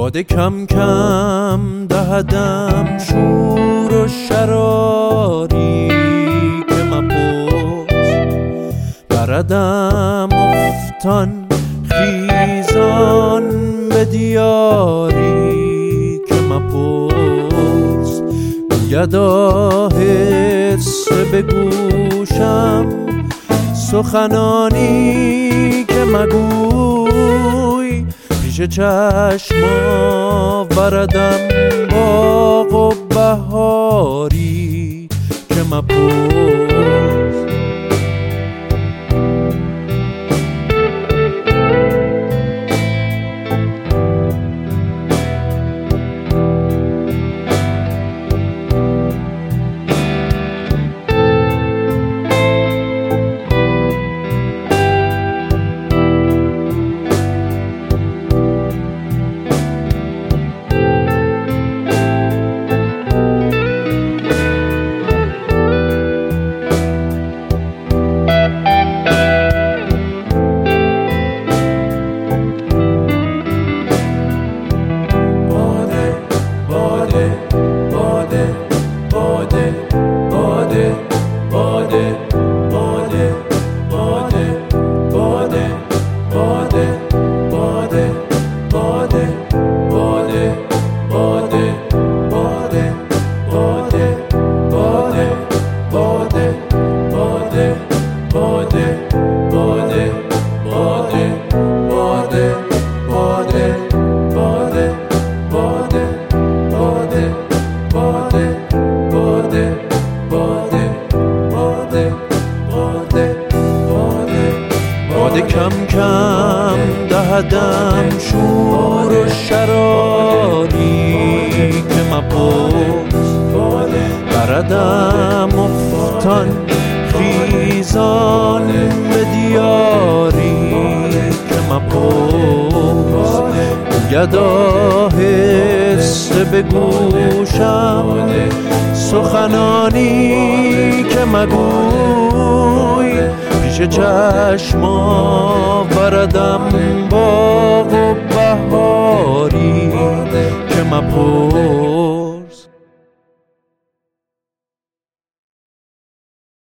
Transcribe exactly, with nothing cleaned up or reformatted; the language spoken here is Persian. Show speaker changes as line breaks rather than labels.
باده کم کم دهدم شور و شراری که مپرس، بردم افتان خیزان به دیاری که مپرس. گدا حسه به گوشم سخنانی که مگوی، پیش چشم آوردم باغ و بهاری که مپرس. باده کم کم دهدم شور و شراری که مپرس، بردم افتان خیزان به دیاری که مپرس. گدا حسه به گوشم سخنانی که مگوی، پیش چشم آوردم باغ و بهاری که مپرس.